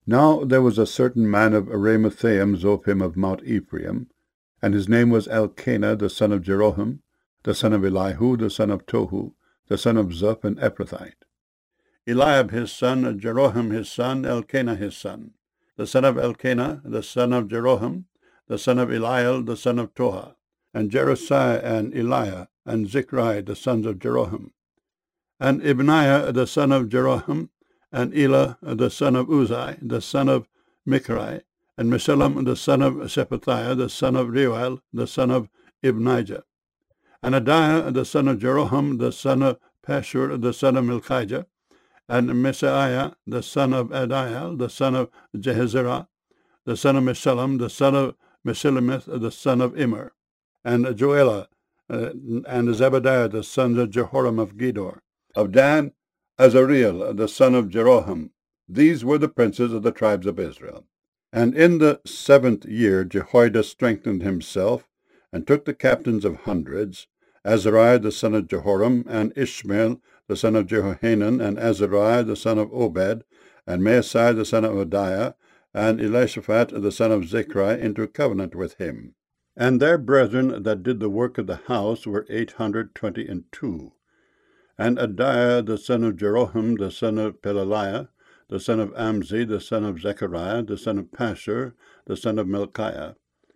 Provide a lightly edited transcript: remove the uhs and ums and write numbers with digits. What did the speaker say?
Now there was a certain man of Ramathaim Zophim of Mount Ephraim, and his name was Elkanah the son of Jeroham, the son of Elihu, the son of Tohu, the son of Zuph, an Ephrathite. Eliab his son, Jeroham his son, Elkanah his son, the son of Elkanah, the son of Jeroham, the son of Eliel, the son of Toha, and Jerusai and Eliah, and Zichri, the sons of Jeroham, and Ibniah, the son of Jeroham, and Elah, the son of Uzai, the son of Michri, and Meshullam, the son of Shephatiah, the son of Reuel, the son of Ibnijah, and Adiah, the son of Jeroham, the son of Pashur, the son of Milchijah, and Messiah, the son of Adiel, the son of Jehezerah, the son of Meshullam, the son of Meshillemith, the son of Immer, and Joelah, and Zebadiah, the son of Jehoram of Gedor. Of Dan, Azariel, the son of Jeroham. These were the princes of the tribes of Israel. And in the 7th year Jehoiada strengthened himself, and took the captains of hundreds, Azariah the son of Jehoram, and Ishmael the son of Jehohanan, and Azariah the son of Obed, and Maasai the son of Hodiah, and Elishaphat the son of Zichri, into covenant with him. And their brethren that did the work of the house were 822. And Adiah the son of Jeroham, the son of Pelaliah, the son of Amzi, the son of Zechariah, the son of Pashur, the son of Melchiah,